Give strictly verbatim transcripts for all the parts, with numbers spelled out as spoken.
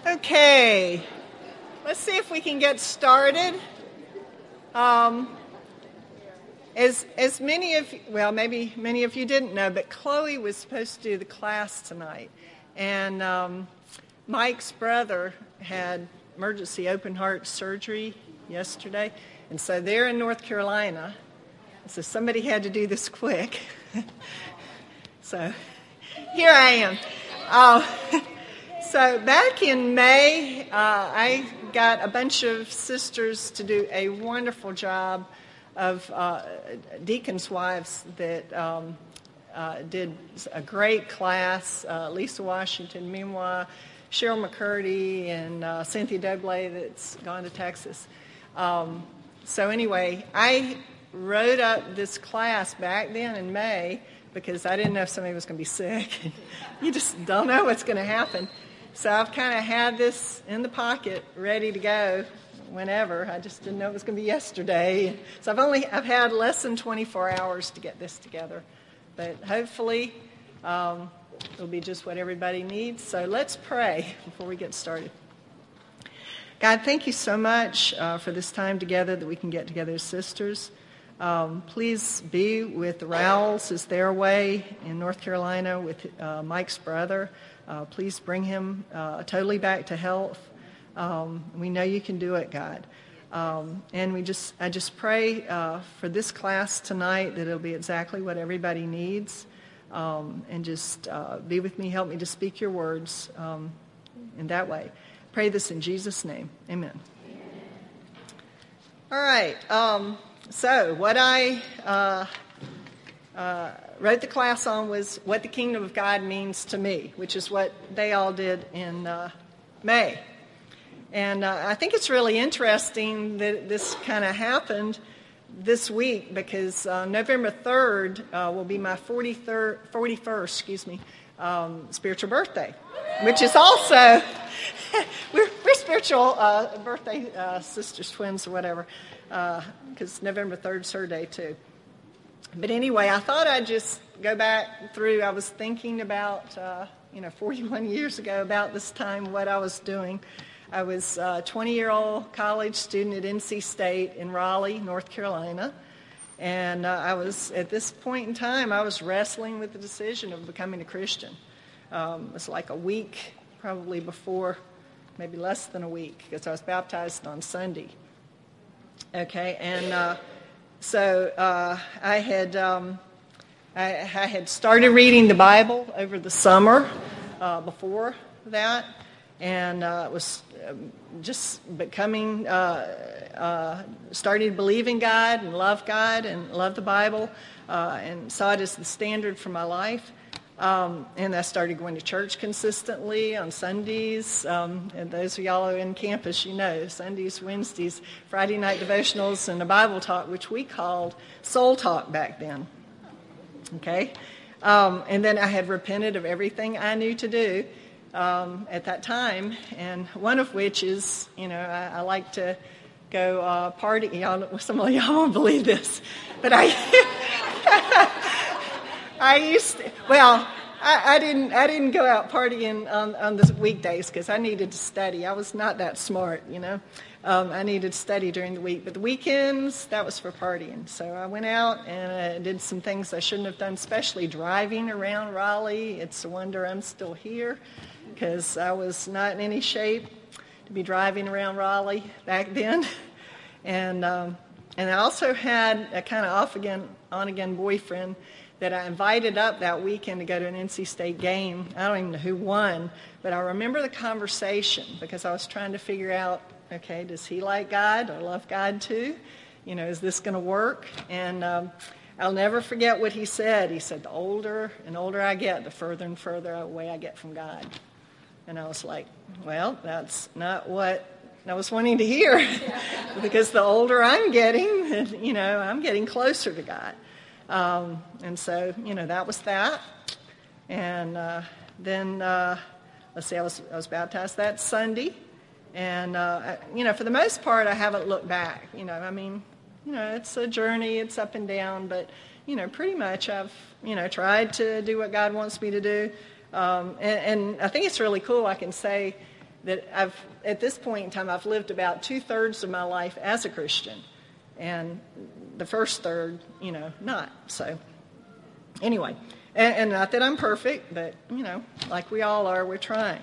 Okay, let's see if we can get started. Um, as as many of well, maybe many of you didn't know, but Chloe was supposed to do the class tonight, and um, Mike's brother had emergency open heart surgery yesterday, and so they're in North Carolina. So somebody had to do this quick. So here I am. Uh, So back in May, uh, I got a bunch of sisters to do a wonderful job of uh, deacons' wives that um, uh, did a great class. Uh, Lisa Washington, meanwhile, Cheryl McCurdy, and uh, Cynthia Dobley that's gone to Texas. Um, so anyway, I wrote up this class back then in May because I didn't know if somebody was going to be sick. You just don't know what's going to happen. So I've kind of had this in the pocket, ready to go whenever. I just didn't know it was going to be yesterday. So I've only I've had less than twenty-four hours to get this together, but hopefully um, it'll be just what everybody needs. So let's pray before we get started. God, thank you so much uh, for this time together that we can get together as sisters. Um, please be with the Rowells as they're away in North Carolina with uh, Mike's brother. Uh, please bring him uh, totally back to health. Um, we know you can do it, God. Um, and we just, I just pray uh, for this class tonight that it'll be exactly what everybody needs. Um, and just uh, be with me, help me to speak your words um, in that way. Pray this in Jesus' name. Amen. All right. Um, so what I uh, uh, wrote the class on was what the kingdom of God means to me, which is what they all did in uh, May. And uh, I think it's really interesting that this kind of happened this week because uh, November third uh, will be my forty-third, forty-first, excuse me, um, spiritual birthday, which is also, we're, we're spiritual uh, birthday uh, sisters, twins, or whatever, because uh, November third is her day too. But anyway, I thought I'd just go back through. I was thinking about, uh, you know, forty-one years ago about this time, what I was doing. I was a twenty-year-old college student at N C State in Raleigh, North Carolina. And uh, I was, at this point in time, I was wrestling with the decision of becoming a Christian. Um, it was like a week, probably before, maybe less than a week, because I was baptized on Sunday. Okay, and... Uh, So uh, I had um, I, I had started reading the Bible over the summer uh, before that, and uh, was um, just becoming uh, uh, starting to believe in God and love God and love the Bible uh, and saw it as the standard for my life. Um, and I started going to church consistently on Sundays. Um, and those of y'all who are in campus, you know, Sundays, Wednesdays, Friday night devotionals, and a Bible talk, which we called Soul Talk back then. Okay? Um, and then I had repented of everything I knew to do um, at that time, and one of which is, you know, I, I like to go uh, party. Y'all, some of y'all won't believe this, but I... I used to, well, I, I didn't I didn't go out partying on, on the weekdays because I needed to study. I was not that smart, you know. Um, I needed to study during the week. But the weekends, that was for partying. So I went out and I did some things I shouldn't have done, especially driving around Raleigh. It's a wonder I'm still here because I was not in any shape to be driving around Raleigh back then. And, um, and I also had a kind of off-again, on-again boyfriend that I invited up that weekend to go to an N C State game. I don't even know who won, but I remember the conversation because I was trying to figure out, okay, does he like God or love God too? You know, is this going to work? And um, I'll never forget what he said. He said, the older and older I get, the further and further away I get from God. And I was like, well, that's not what I was wanting to hear because the older I'm getting, you know, I'm getting closer to God. Um, and so, you know, that was that. And uh, then, uh, let's see, I was, I was baptized that Sunday. And, uh, I, you know, for the most part, I haven't looked back. You know, I mean, you know, it's a journey, it's up and down. But, you know, pretty much I've, you know, tried to do what God wants me to do. Um, and, and I think it's really cool. I can say that I've, at this point in time, I've lived about two-thirds of my life as a Christian, and the first third, you know, not. So anyway, and, and not that I'm perfect, but, you know, like we all are, we're trying.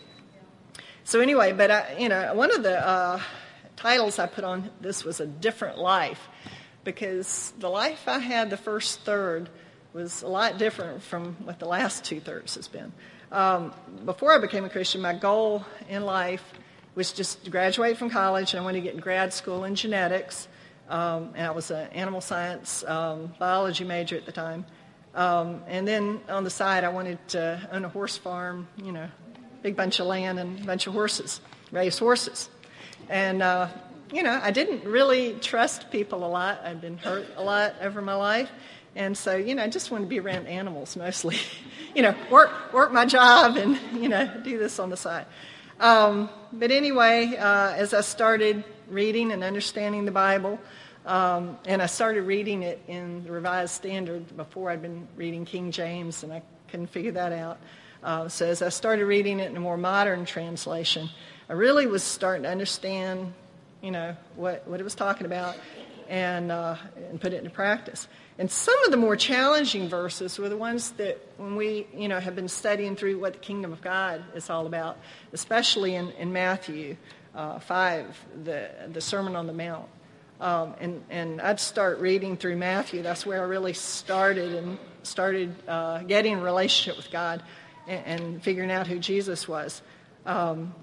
So anyway, but, I, you know, one of the uh, titles I put on this was A Different Life, because the life I had the first third was a lot different from what the last two-thirds has been. Um, before I became a Christian, my goal in life was just to graduate from college, and I wanted to get in grad school in genetics, um, and I was an animal science um, biology major at the time. Um, and then on the side, I wanted to own a horse farm, you know, big bunch of land and a bunch of horses, raise horses. And, uh, you know, I didn't really trust people a lot. I'd been hurt a lot over my life. And so, you know, I just wanted to be around animals mostly. you know, work work my job and, you know, do this on the side. Um, but anyway, uh, as I started reading and understanding the Bible, um, and I started reading it in the Revised Standard before I'd been reading King James, and I couldn't figure that out. Uh, so as I started reading it in a more modern translation, I really was starting to understand, you know, what, what it was talking about and uh, and put it into practice. And some of the more challenging verses were the ones that when we, you know, have been studying through what the kingdom of God is all about, especially in, in Matthew uh, five, the, the Sermon on the Mount. Um, and, and I'd start reading through Matthew. That's where I really started and started uh, getting a relationship with God and, and figuring out who Jesus was. Um,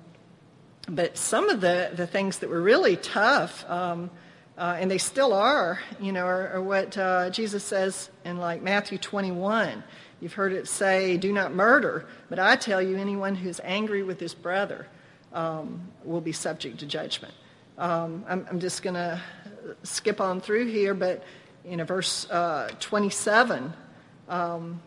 but some of the, the things that were really tough, um, Uh, and they still are, you know, are, are what uh, Jesus says in like Matthew twenty-one. You've heard it say, do not murder, but I tell you, anyone who's angry with his brother um, will be subject to judgment. Um, I'm, I'm just going to skip on through here, but, you know, verse uh, twenty-seven, um,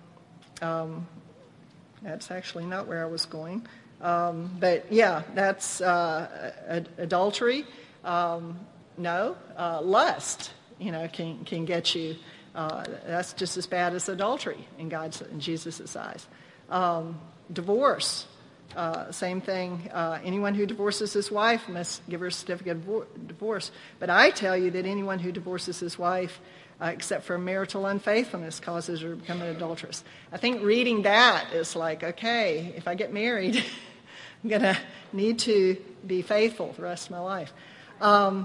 um, that's actually not where I was going. Um, but, yeah, that's uh, ad- adultery. Um No, uh, lust, you know, can can get you. Uh, that's just as bad as adultery in God's in Jesus' eyes. Um, divorce, uh, same thing. Uh, anyone who divorces his wife must give her a certificate of divorce. But I tell you that anyone who divorces his wife, uh, except for marital unfaithfulness, causes her to become an adulteress. I think reading that is like, okay, if I get married, I'm gonna need to be faithful the rest of my life. Um,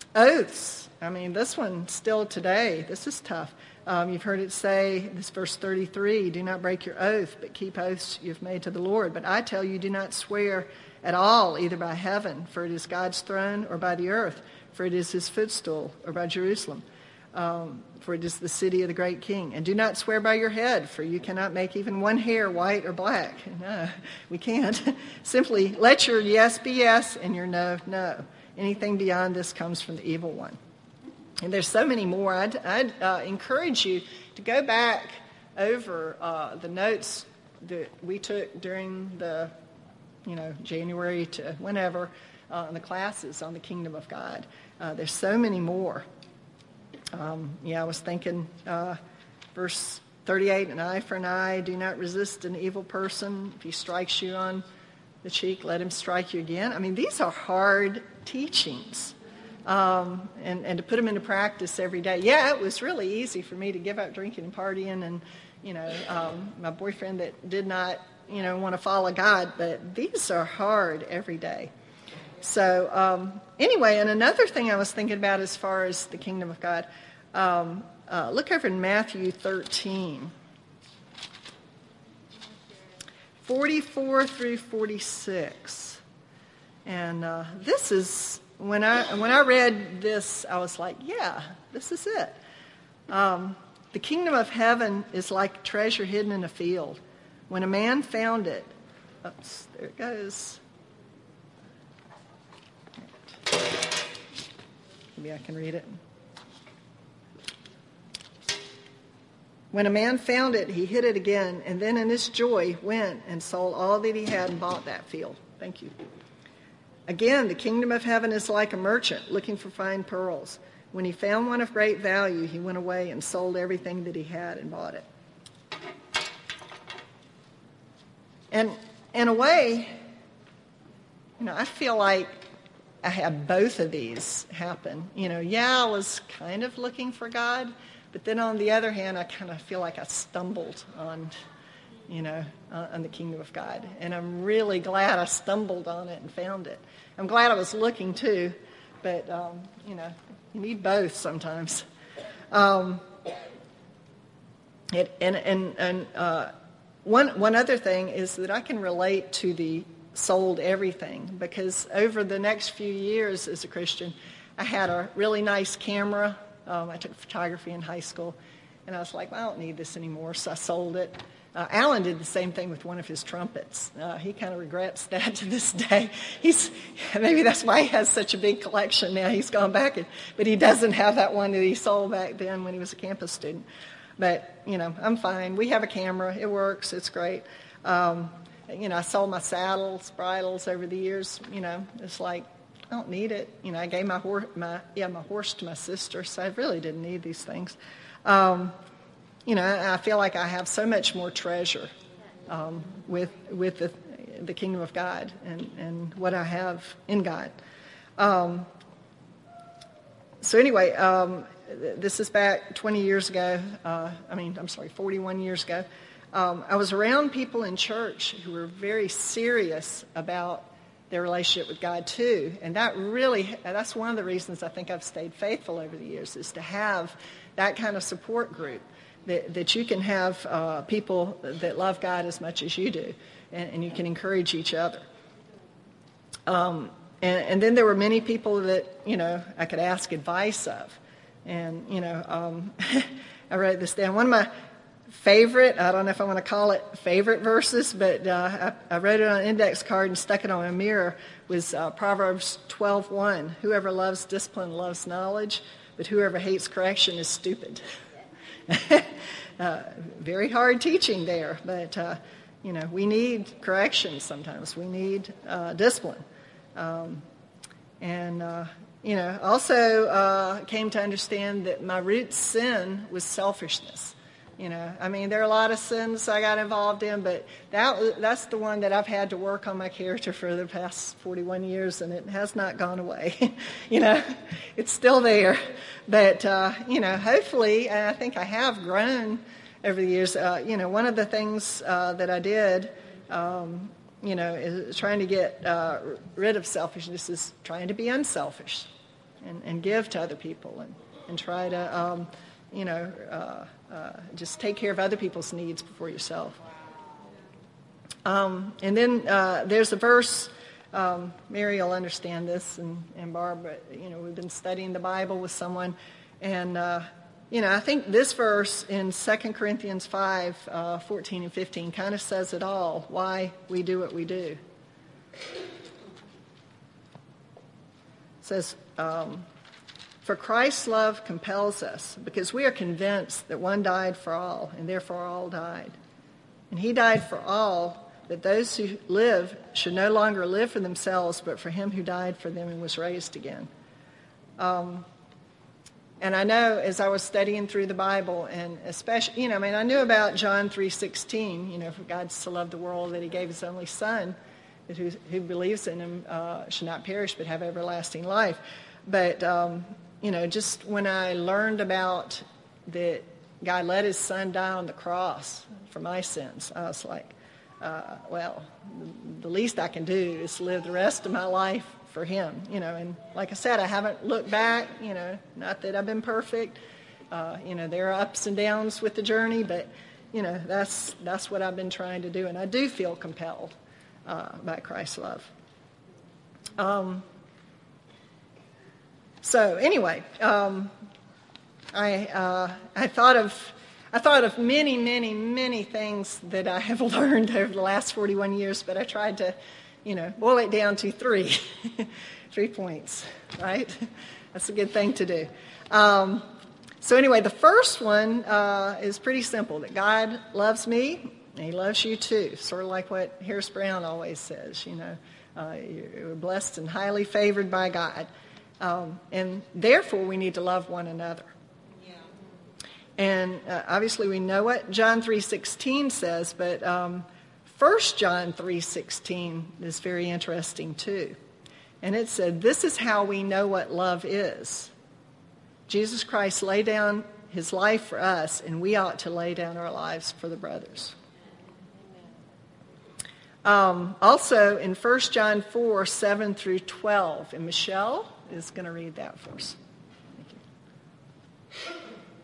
Oaths. I mean, this one still today, this is tough. Um, you've heard it say, this verse thirty-three, do not break your oath, but keep oaths you've made to the Lord. But I tell you, do not swear at all, either by heaven, for it is God's throne, or by the earth, for it is his footstool, or by Jerusalem, um, for it is the city of the great king. And do not swear by your head, for you cannot make even one hair white or black. No, we can't. Simply let your yes be yes and your no, no. Anything beyond this comes from the evil one. And there's so many more. I'd, I'd uh, encourage you to go back over uh, the notes that we took during the, you know, January to whenever, uh, in the classes on the kingdom of God. Uh, there's so many more. Um, yeah, I was thinking, uh, verse thirty-eight, an eye for an eye. Do not resist an evil person. If he strikes you on the cheek, let him strike you again. I mean, these are hard teachings, um, and, and to put them into practice every day. Yeah, it was really easy for me to give up drinking and partying and, you know, um, my boyfriend that did not, you know, want to follow God, but these are hard every day. So um, anyway, and another thing I was thinking about as far as the kingdom of God, um, uh, look over in Matthew thirteen. forty-four through forty-six. And uh, this is, when I when I read this, I was like, yeah, this is it. Um, the kingdom of heaven is like treasure hidden in a field. When a man found it, oops, there it goes. Maybe I can read it. When a man found it, he hid it again, and then in his joy went and sold all that he had and bought that field. Thank you. Again, the kingdom of heaven is like a merchant looking for fine pearls. When he found one of great value, he went away and sold everything that he had and bought it. And in a way, you know, I feel like I had both of these happen. You know, yeah, I was kind of looking for God, but then on the other hand, I kind of feel like I stumbled on, you know, uh, on the kingdom of God. And I'm really glad I stumbled on it and found it. I'm glad I was looking too, but, um, you know, you need both sometimes. Um, it, and and, and uh, one, one other thing is that I can relate to the sold everything, because over the next few years as a Christian, I had a really nice camera. Um, I took photography in high school, and I was like, well, I don't need this anymore, so I sold it. Uh, Alan did the same thing with one of his trumpets. Uh, he kind of regrets that to this day. He's maybe that's why he has such a big collection now. He's gone back, and, but he doesn't have that one that he sold back then when he was a campus student. But, you know, I'm fine. We have a camera. It works. It's great. Um, You know, I sold my saddles, bridles over the years. You know, it's like, I don't need it. You know, I gave my horse, my yeah, my horse to my sister, so I really didn't need these things. Um, you know, I feel like I have so much more treasure um, with with the the kingdom of God and, and what I have in God. Um, so anyway, um, this is back twenty years ago. Uh, I mean, I'm sorry, forty-one years ago. Um, I was around people in church who were very serious about their relationship with God too, and that really, that's one of the reasons I think I've stayed faithful over the years, is to have that kind of support group, that, that you can have uh, people that love God as much as you do, and, and you can encourage each other. Um, and, and then there were many people that, you know, I could ask advice of, and, you know, um, I wrote this down. One of my favorite, I don't know if I want to call it favorite verses, but uh, I, I wrote it on an index card and stuck it on my mirror, was uh, Proverbs twelve one. Whoever loves discipline loves knowledge, but whoever hates correction is stupid. uh, very hard teaching there, but, uh, you know, we need correction sometimes. We need uh, discipline. Um, and, uh, you know, also uh, came to understand that my root sin was selfishness. You know, I mean, there are a lot of sins I got involved in, but that that's the one that I've had to work on my character for the past forty-one years, and it has not gone away. You know, it's still there. But, uh, you know, hopefully, and I think I have grown over the years. Uh, you know, one of the things uh, that I did, um, you know, is trying to get uh, rid of selfishness is trying to be unselfish and, and give to other people and, and try to, um, you know, uh, Uh, just take care of other people's needs before yourself. Um, and then uh, there's a verse, um, Mary will understand this, and, and Barbara, you know, we've been studying the Bible with someone, and, uh, you know, I think this verse in Second Corinthians five, uh, fourteen and fifteen kind of says it all, why we do what we do. It says, um, for Christ's love compels us, because we are convinced that one died for all, and therefore all died. And he died for all, that those who live should no longer live for themselves, but for him who died for them and was raised again. Um, and I know as I was studying through the Bible, and especially, you know, I mean, I knew about John three sixteen, you know, for God so loved the world that he gave his only son, that who, who believes in him uh, should not perish but have everlasting life. But, um, you know, just when I learned about that God let his son die on the cross for my sins, I was like, uh, well, the least I can do is live the rest of my life for him, you know. And like I said, I haven't looked back, you know, not that I've been perfect. Uh, you know, there are ups and downs with the journey, but, you know, that's that's what I've been trying to do. And I do feel compelled uh, by Christ's love. Um So anyway, um, I uh, I thought of I thought of many, many, many things that I have learned over the last forty-one years, but I tried to, you know, boil it down to three, three points. Right? That's a good thing to do. Um, so anyway, the first one uh, is pretty simple: that God loves me and He loves you too. Sort of like what Harris Brown always says. You know, uh, you're blessed and highly favored by God. Um, and therefore, we need to love one another. Yeah. And uh, obviously, we know what John three sixteen says, but um, First John three sixteen is very interesting too. And it said, this is how we know what love is. Jesus Christ laid down his life for us, and we ought to lay down our lives for the brothers. Um, also in First John four, seven through twelve, and Michelle is going to read that for us. Thank you.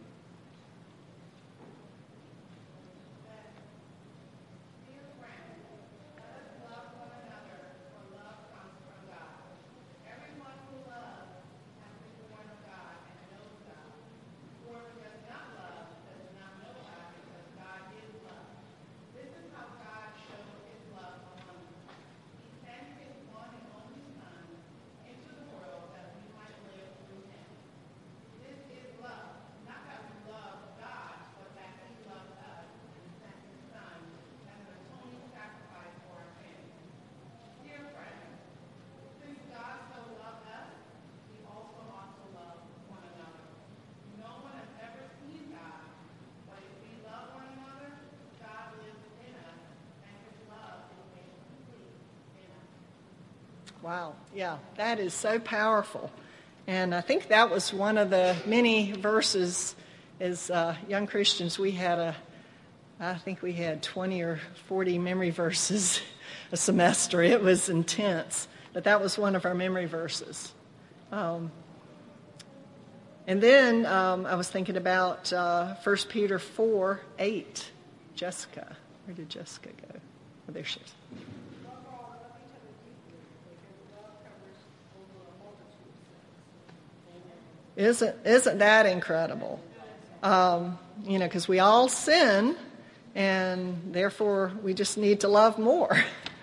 Wow, yeah, that is so powerful. And I think that was one of the many verses as uh, young Christians. We had a, I think we had twenty or forty memory verses a semester. It was intense, but that was one of our memory verses. Um, and then um, I was thinking about uh, First Peter four, eight. Jessica, where did Jessica go? Oh, there she is. Isn't isn't that incredible? Um, you know, because we all sin, and therefore we just need to love more.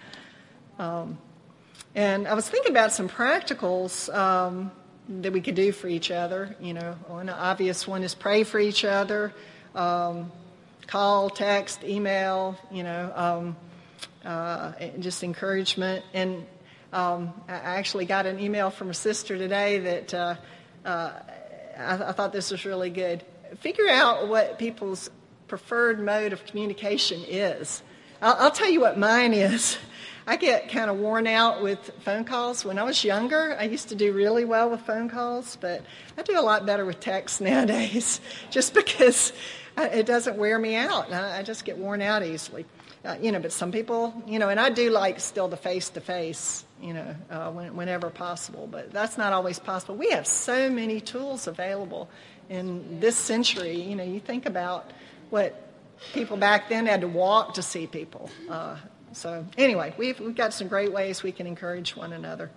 um, and I was thinking about some practicals um, that we could do for each other. You know, one obvious one is pray for each other, um, call, text, email. You know, um, uh, just encouragement. And um, I actually got an email from a sister today that. Uh, Uh, I, I thought this was really good. Figure out what people's preferred mode of communication is. I'll, I'll tell you what mine is. I get kind of worn out with phone calls. When I was younger, I used to do really well with phone calls, but I do a lot better with text nowadays just because I, it doesn't wear me out. I, I just get worn out easily. Uh, you know, but some people, you know, and I do like still the face-to-face, you know, uh, when, whenever possible, but that's not always possible. We have so many tools available in this century. You know, you think about what people back then had to walk to see people. Uh, so anyway, we've, we've got some great ways we can encourage one another.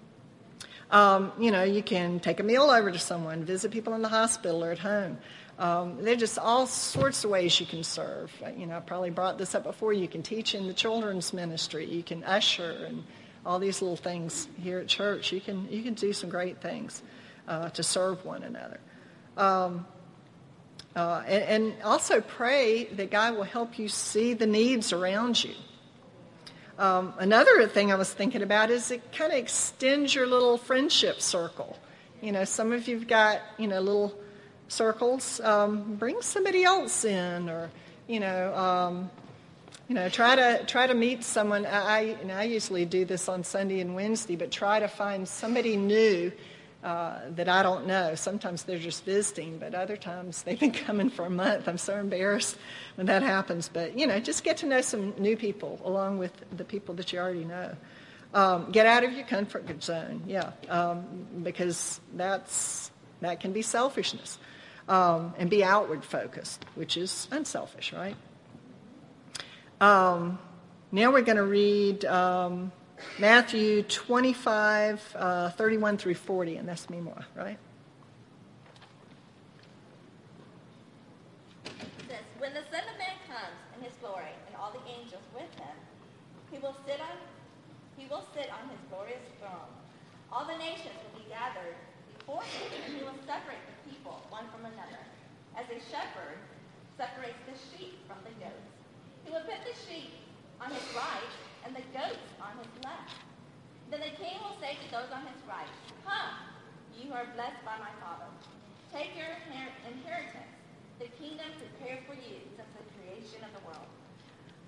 Um, you know, you can take a meal over to someone, visit people in the hospital or at home. Um, there are just all sorts of ways you can serve. You know, I probably brought this up before. You can teach in the children's ministry. You can usher and all these little things here at church. You can you can do some great things uh, to serve one another. Um, uh, and, and also pray that God will help you see the needs around you. Um, another thing I was thinking about is it kind of extends your little friendship circle. You know, some of you've got, you know, little circles. Um, bring somebody else in, or, you know, um, you know, try to try to meet someone. I, and I usually do this on Sunday and Wednesday, but try to find somebody new uh, that I don't know. Sometimes they're just visiting, but other times they've been coming for a month. I'm so embarrassed when that happens. But, you know, just get to know some new people along with the people that you already know. Um, get out of your comfort zone, yeah, um, because that's that can be selfishness. Um, and be outward focused, which is unselfish, right? Um, now we're going to read um, Matthew twenty-five, uh, thirty-one through forty, and that's me more, right? It says, when the Son of Man comes in his glory and all the angels with him, he will sit on he will sit on his glorious throne. All the nations will be gathered before him, and he will separate the people one from another, as a shepherd separates the sheep from the goats. He will put the sheep on his right and the goats on his left. Then the king will say to those on his right, come, you who are blessed by my Father. Take your inheritance, the kingdom prepared for you since the creation of the world. For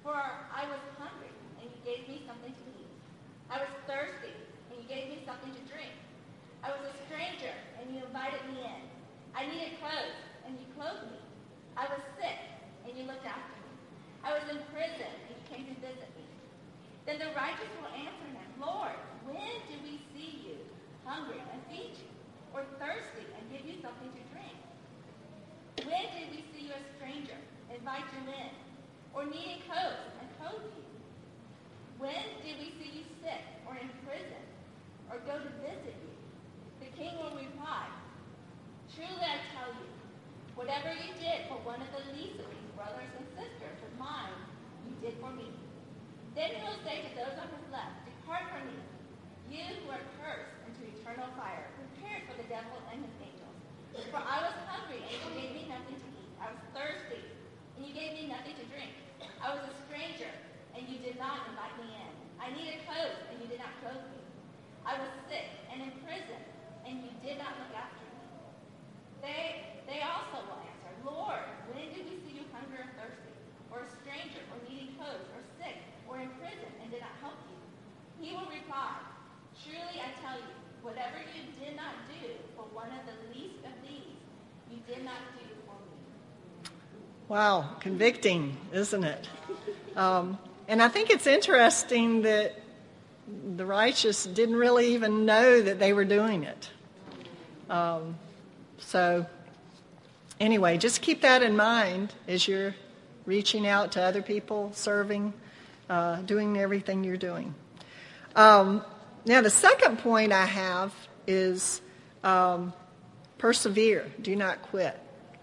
For I was hungry, and you gave me something to eat. I was thirsty, and you gave me something to drink. I was a stranger, and you invited me in. I needed clothes, and you clothed me. I was sick, and you looked after me. I was in prison, and you came to visit me. Then the righteous will answer him, Lord, when did we see you hungry and feed you, or thirsty and give you something to drink? When did we see you a stranger, invite you in, or needing clothes and clothe you? When did we see you sick or in prison, or go to visit you? The king will reply, truly I tell you, whatever you did for one of the least of these brothers and sisters of mine, you did for me. Then he will say to those on his left, depart from me, you who are cursed, into eternal fire, prepared for the devil and his angels. For I was hungry, and you gave me nothing to eat. I was thirsty, and you gave me nothing to drink. I was a stranger, and you did not invite me in. I needed clothes, and you did not clothe me. I was sick and in prison, and you did not look after me. They, they also will answer, Lord, when did we see you hungry or thirsty, or a stranger, or needing clothes, or sick, or in prison, and did not help you? He will reply, truly I tell you, whatever you did not do for one of the least of these, you did not do for me. Wow, convicting, isn't it? Um, and I think it's interesting that the righteous didn't really even know that they were doing it. Um, so anyway, just keep that in mind as you're reaching out to other people, serving, uh, doing everything you're doing. Um, now, the second point I have is um, persevere. Do not quit.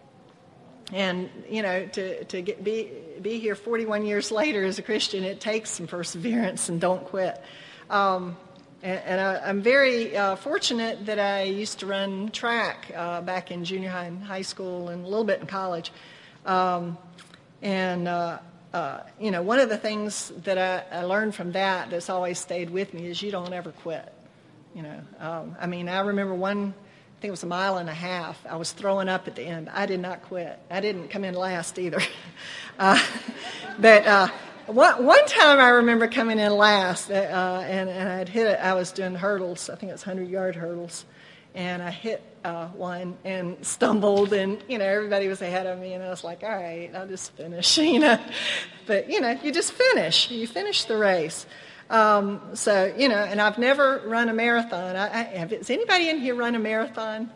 And, you know, to, to get, be, be here forty-one years later as a Christian, it takes some perseverance, and don't quit. Um, and and I, I'm very uh, fortunate that I used to run track uh, back in junior high and high school and a little bit in college. Um, and, uh, uh, you know, one of the things that I, I learned from that that's always stayed with me is you don't ever quit. You know, um, I mean, I remember one, I think it was a mile and a half, I was throwing up at the end. I did not quit. I didn't come in last either. uh, but uh, one, one time I remember coming in last, uh, and, and I'd hit it. I was doing hurdles. I think it was hundred-yard hurdles. And I hit uh, one and stumbled, and, you know, everybody was ahead of me, and I was like, all right, I'll just finish, you know. But, you know, you just finish. You finish the race. Um, so, you know, and I've never run a marathon. I, I, have, has anybody in here run a marathon?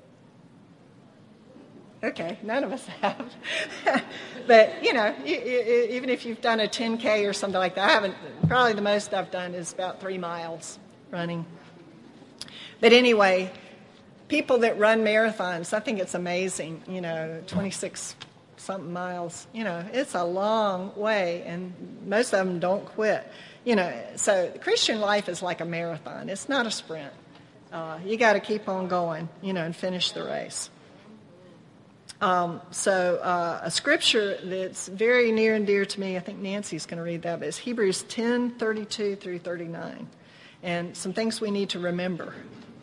Okay, none of us have. But, you know, you, you, even if you've done a ten K or something like that, I haven't, probably the most I've done is about three miles running. But anyway, people that run marathons, I think it's amazing, you know, twenty-six something miles, you know, it's a long way, and most of them don't quit. You know, so Christian life is like a marathon. It's not a sprint. Uh, you got to keep on going, you know, and finish the race. Um, so uh, a scripture that's very near and dear to me, I think Nancy's going to read that, but it's Hebrews ten, thirty-two through thirty-nine. And some things we need to remember.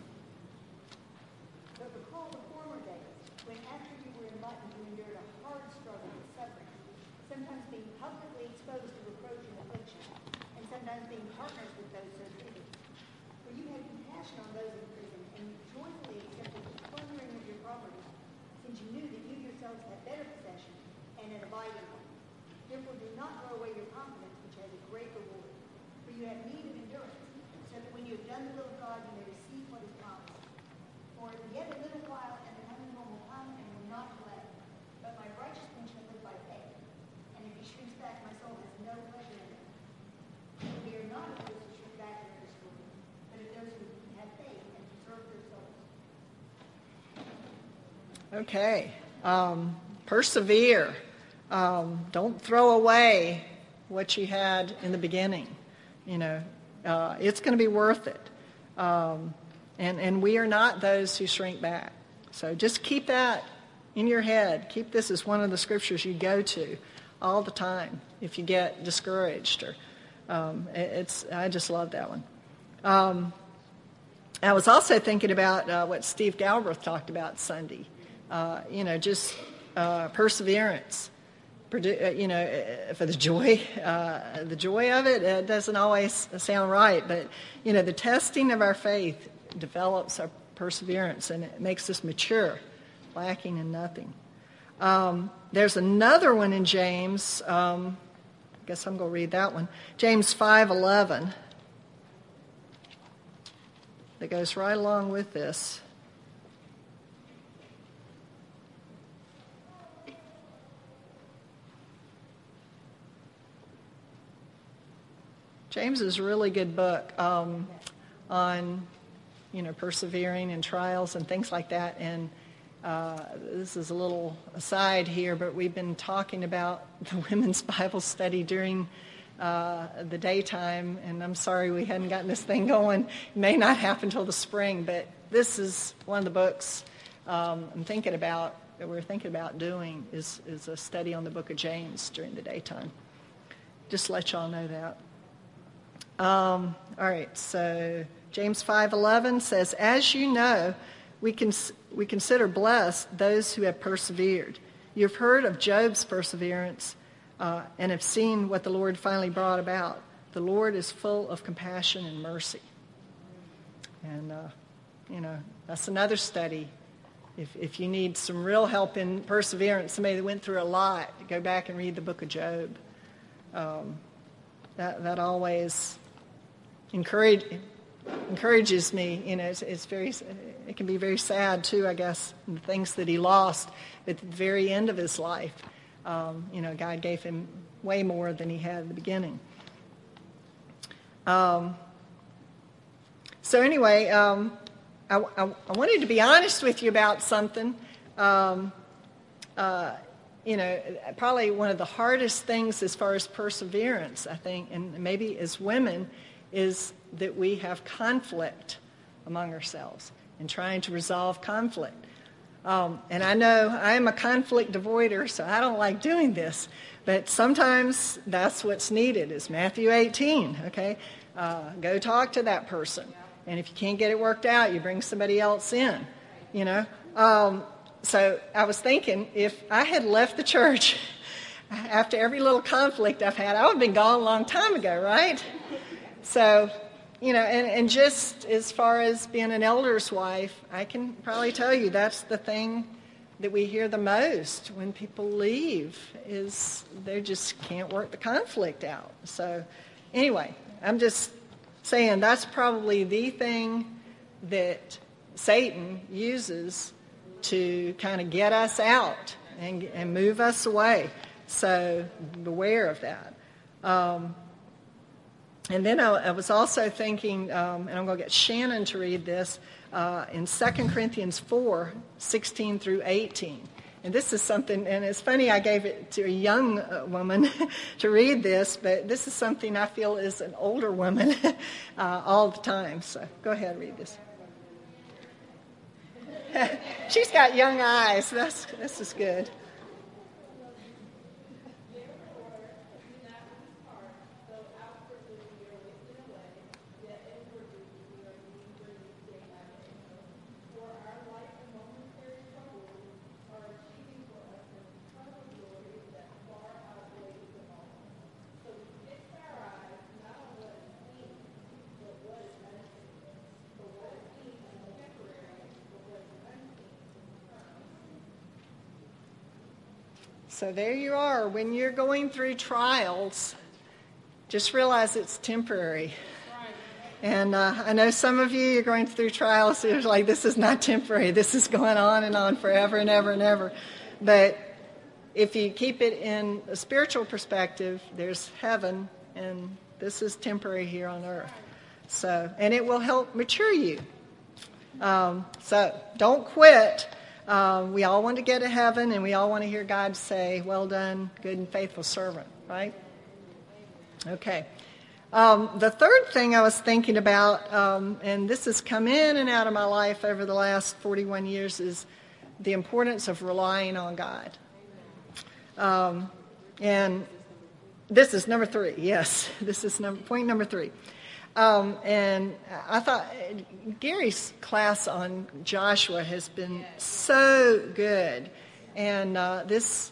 Okay. Um, persevere. Um, don't throw away what you had in the beginning. You know, uh, it's going to be worth it. Um, and, and we are not those who shrink back. So just keep that in your head. Keep this as one of the scriptures you go to all the time if you get discouraged. Or um, it, it's I just love that one. Um, I was also thinking about uh, what Steve Galbraith talked about Sunday. Uh, you know, just uh, perseverance. you know, for the joy, uh, the joy of it, it doesn't always sound right. But, you know, the testing of our faith develops our perseverance, and it makes us mature, lacking in nothing. Um, there's another one in James. Um, I guess I'm going to read that one. James five eleven. That goes right along with this. James is a really good book um, on, you know, persevering in trials and things like that. And uh, this is a little aside here, but we've been talking about the women's Bible study during uh, the daytime. And I'm sorry we hadn't gotten this thing going. It may not happen until the spring, but this is one of the books um, I'm thinking about, that we're thinking about doing, is, is a study on the book of James during the daytime. Just to let y'all know that. Um, all right, so James five eleven says, "As you know, we can we consider blessed those who have persevered. You've heard of Job's perseverance uh, and have seen what the Lord finally brought about. The Lord is full of compassion and mercy." And uh, you know, that's another study. If if you need some real help in perseverance, somebody that went through a lot, go back and read the book of Job. Um, that that always Encourage, encourages me. You know, it's, it's very. It can be very sad too, I guess, the things that he lost. But at the very end of his life, um, you know, God gave him way more than he had at the beginning. Um, so anyway, um, I, I, I wanted to be honest with you about something. Um, uh, you know, probably one of the hardest things as far as perseverance, I think, and maybe as women, is that we have conflict among ourselves and trying to resolve conflict. Um, and I know I am a conflict avoider, so I don't like doing this. But sometimes that's what's needed, is Matthew eighteen, okay? Uh, go talk to that person. And if you can't get it worked out, you bring somebody else in, you know? Um, so I was thinking, if I had left the church after every little conflict I've had, I would have been gone a long time ago, right? So, you know, and, and just as far as being an elder's wife, I can probably tell you that's the thing that we hear the most when people leave, is they just can't work the conflict out. So anyway, I'm just saying that's probably the thing that Satan uses to kind of get us out and, and move us away. So beware of that. Um, And then I, I was also thinking, um, and I'm going to get Shannon to read this, uh, in Second Corinthians four, sixteen through eighteen. And this is something, and it's funny I gave it to a young uh, woman to read this, but this is something I feel is an older woman uh, all the time. So go ahead and read this. She's got young eyes. That's, this is good. So there you are. When you're going through trials, just realize it's temporary. And uh, I know some of you, you're going through trials, you're like, this is not temporary. This is going on and on forever and ever and ever. But if you keep it in a spiritual perspective, there's heaven, and this is temporary here on earth. So, and it will help mature you. Um, so don't quit. Um, we all want to get to heaven, and we all want to hear God say, "Well done, good and faithful servant," right? Okay. Um, the third thing I was thinking about, um, and this has come in and out of my life over the last forty-one years, is the importance of relying on God. Um, and this is number three. Yes, this is number, point number three. Um, and I thought Gary's class on Joshua has been so good. And uh, this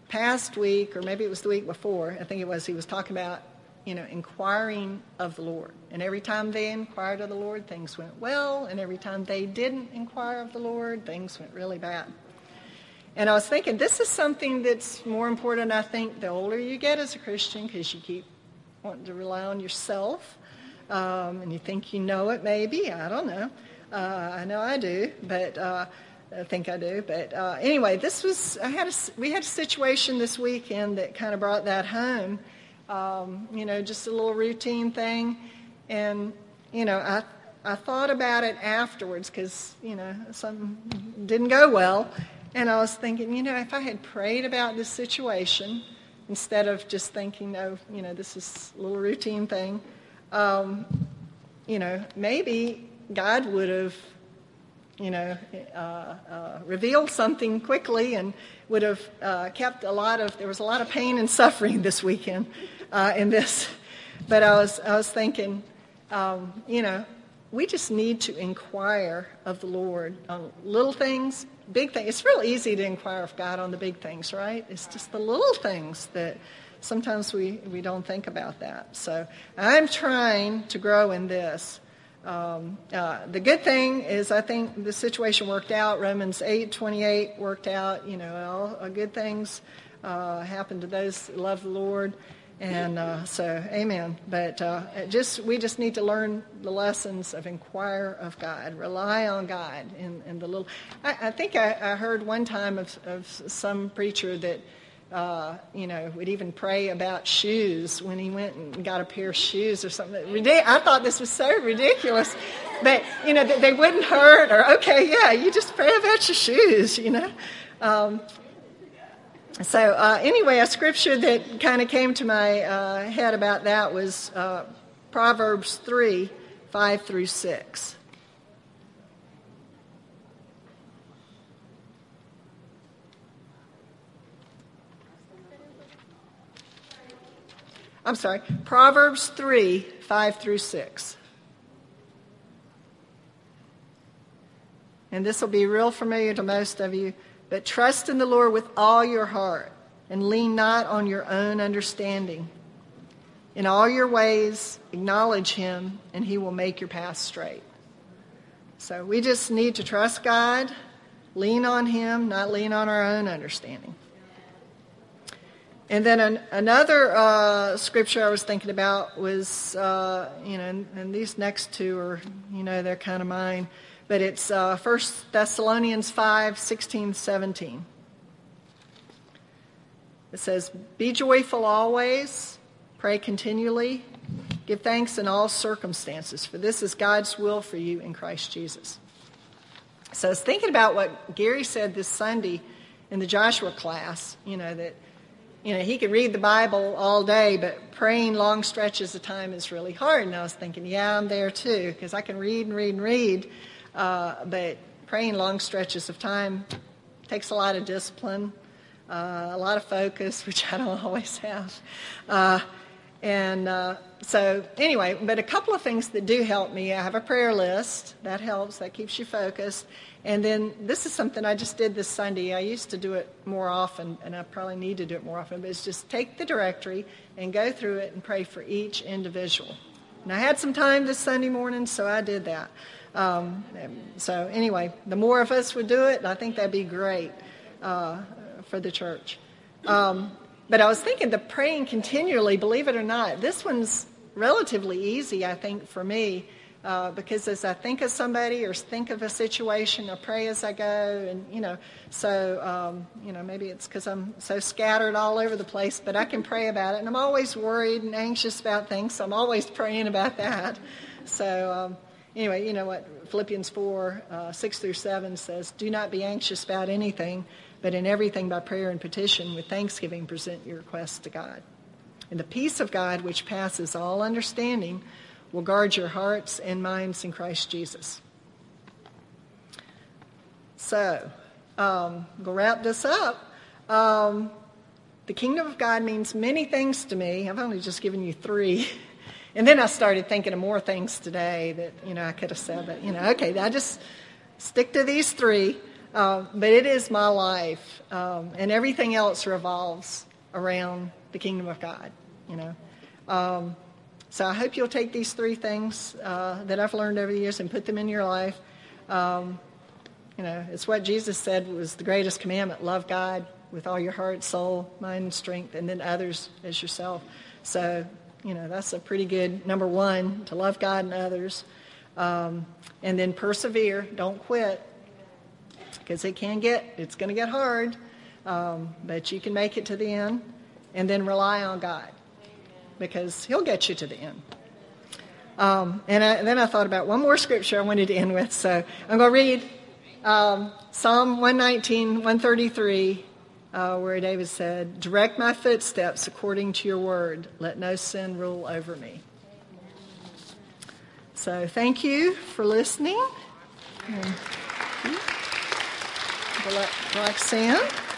past week, or maybe it was the week before, I think it was, he was talking about, you know, inquiring of the Lord. And every time they inquired of the Lord, things went well. And every time they didn't inquire of the Lord, things went really bad. And I was thinking, this is something that's more important, I think, the older you get as a Christian, because you keep wanting to rely on yourself. Um, and you think you know it, maybe. I don't know. Uh, I know I do, but uh, I think I do. But uh, anyway, this was, I had a, we had a situation this weekend that kind of brought that home. Um, you know, just a little routine thing. And, you know, I I thought about it afterwards because, you know, something didn't go well. And I was thinking, you know, if I had prayed about this situation instead of just thinking, oh, you know, this is a little routine thing, um, you know, maybe God would have, you know, uh, uh, revealed something quickly and would have uh, kept a lot of, there was a lot of pain and suffering this weekend uh, in this. But I was, I was thinking, um, you know, we just need to inquire of the Lord on little things, big things. It's real easy to inquire of God on the big things, right? It's just the little things that sometimes we, we don't think about that. So I'm trying to grow in this. Um, uh, the good thing is I think the situation worked out. Romans eight twenty-eight worked out. You know, all uh, good things uh, happen to those that love the Lord. And uh, so, amen. But uh, it just we just need to learn the lessons of inquire of God, rely on God in, in the little. I, I think I, I heard one time of, of some preacher that, uh, you know, would even pray about shoes when he went and got a pair of shoes or something. I thought this was so ridiculous. But, you know, they wouldn't hurt or, okay, yeah, you just pray about your shoes, you know. Um, So uh, anyway, a scripture that kind of came to my uh, head about that was uh, Proverbs three, five through six. I'm sorry, Proverbs three, five through six. And this will be real familiar to most of you. But trust in the Lord with all your heart and lean not on your own understanding. In all your ways, acknowledge him, and he will make your path straight. So we just need to trust God, lean on him, not lean on our own understanding. And then an, another uh, scripture I was thinking about was, uh, you know, and, and these next two are, you know, they're kind of mine. But it's uh, First Thessalonians five, sixteen, seventeen. It says, be joyful always, pray continually, give thanks in all circumstances, for this is God's will for you in Christ Jesus. So I was thinking about what Gary said this Sunday in the Joshua class, you know, that, you know, he could read the Bible all day, but praying long stretches of time is really hard. And I was thinking, yeah, I'm there too, because I can read and read and read. Uh, but praying long stretches of time takes a lot of discipline, uh, a lot of focus, which I don't always have. Uh, and uh, so anyway, but a couple of things that do help me. I have a prayer list. That helps. That keeps you focused. And then this is something I just did this Sunday. I used to do it more often, and I probably need to do it more often, but it's just take the directory and go through it and pray for each individual. And I had some time this Sunday morning, so I did that. Um, so anyway, the more of us would do it, I think that'd be great uh, for the church. Um, but I was thinking the praying continually, believe it or not, this one's relatively easy, I think, for me, uh, because as I think of somebody or think of a situation, I pray as I go, and, you know, so, um, you know, maybe it's because I'm so scattered all over the place, but I can pray about it, and I'm always worried and anxious about things, so I'm always praying about that. So, um, Anyway, you know what Philippians four, uh, six through seven says, do not be anxious about anything, but in everything by prayer and petition with thanksgiving present your requests to God. And the peace of God, which passes all understanding, will guard your hearts and minds in Christ Jesus. So, um, we'll wrap this up. Um, the kingdom of God means many things to me. I've only just given you three. And then I started thinking of more things today that, you know, I could have said, but, you know, okay, I just stick to these three. Uh, but it is my life, um, and everything else revolves around the kingdom of God, you know. Um, so I hope you'll take these three things uh, that I've learned over the years and put them in your life. Um, you know, it's what Jesus said was the greatest commandment: love God with all your heart, soul, mind, and strength, and then others as yourself. So, you know, that's a pretty good number one, to love God and others. Um, and then persevere. Don't quit, because it can get, it's going to get hard, um, but you can make it to the end. And then rely on God, because he'll get you to the end. Um, and I, then I thought about one more scripture I wanted to end with. So I'm going to read um, Psalm one nineteen, one thirty-three, uh, where David said, "Direct my footsteps according to your word. Let no sin rule over me." So thank you for listening. And, Roxanne.